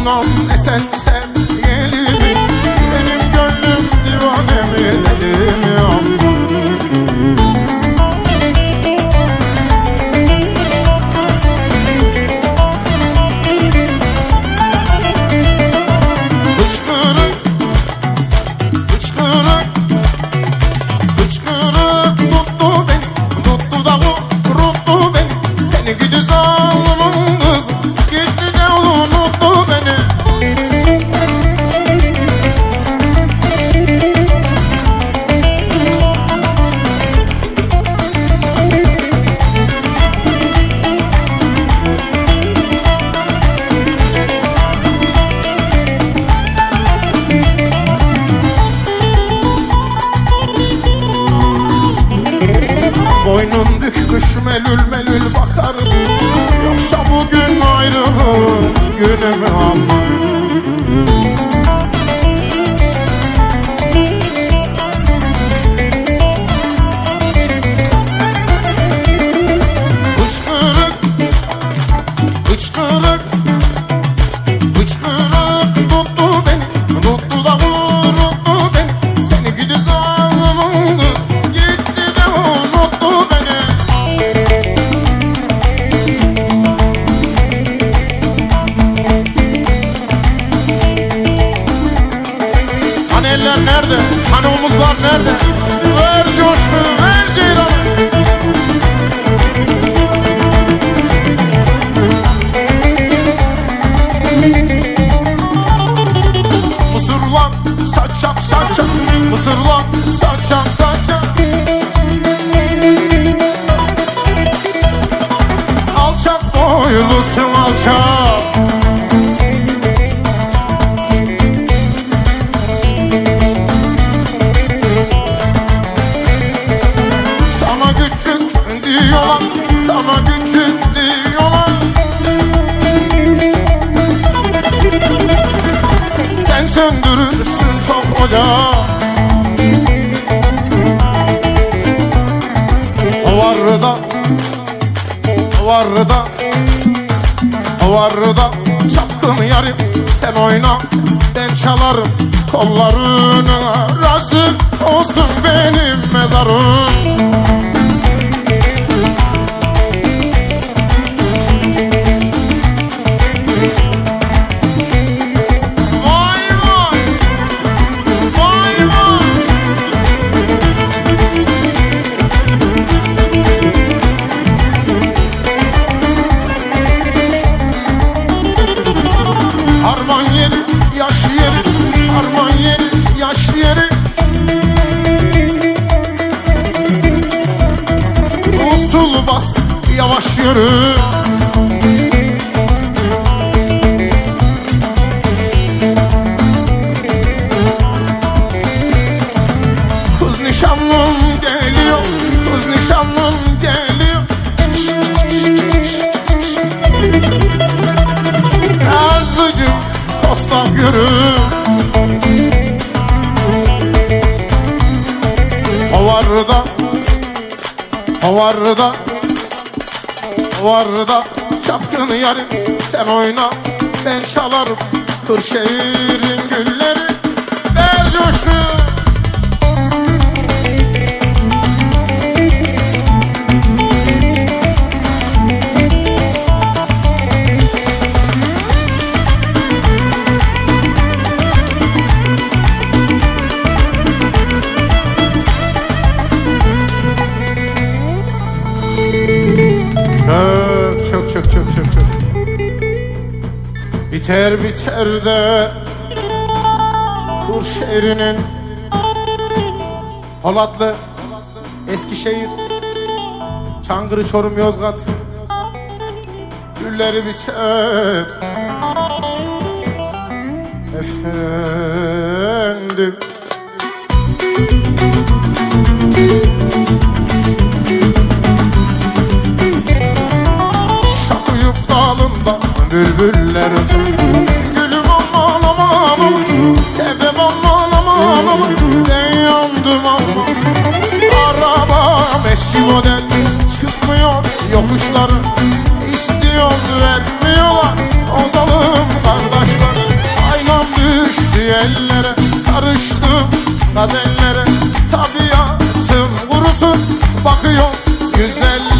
anam esen sevgilimi, benim gönlüm divane mi deli mi aman. Hıçkırık, hıçkırık, hıçkırık tuttu beni, tuttu da vuruttu beni. Seni gidi zalimin kızı, gitti de unuttu beni. Boynun bükmüş melül melül bakarsın, yoksa bugün ayrılığın günü mü aman. Hıçkırık, hıçkırık, hıçkırık tuttu beni, tuttu da vuruttu beni. Seni gidi zalimin kız, gitti de unuttu beni. Hani eller nerede? Hani omuzlar nerede? Ver coşku, ver ceyran. Mısırlan saçak saçak, mısırlan saçak saçak. Alçak boylusun alçak. Sana küçük diyorlar, sana küçük diyorlar. Sen söndürürsün çok ocağı. Varda, varda, varda çapkın yarim. Sen oyna, ben çalarım. Kollarına razı olsun benim mezarım. Vay vay, vay vay. Harman yeri, yaş yeri, harman yeri, yaş yeri. Usul bas, yavaş yürü. Kız nişanlım geliyor, kız nişanlım geliyor. Azıcık kosta yürü. Havarda, havarda, havarda çapkın yarim. Sen oyna, ben çalarım. Kırşehir'in gülleri, ver coşku. Çok çok çok çok çok çok. Biter biter de Kırşehir'in, Polatlı, Eskişehir, Çankırı, Çorum, Yozgat gülleri biter efendim. Şakıyıp dalında bülbüller öter. Gülüm aman aman aman, sebep aman aman aman. Ben yandım aman. Araba 5 model çıkmıyor yokuşları. İşte yol vermiyorlar o zalim kardeşler. Aynam düştü ellere, karıştım gazellere. Tabiatım kurusun, bakıyor güzeller.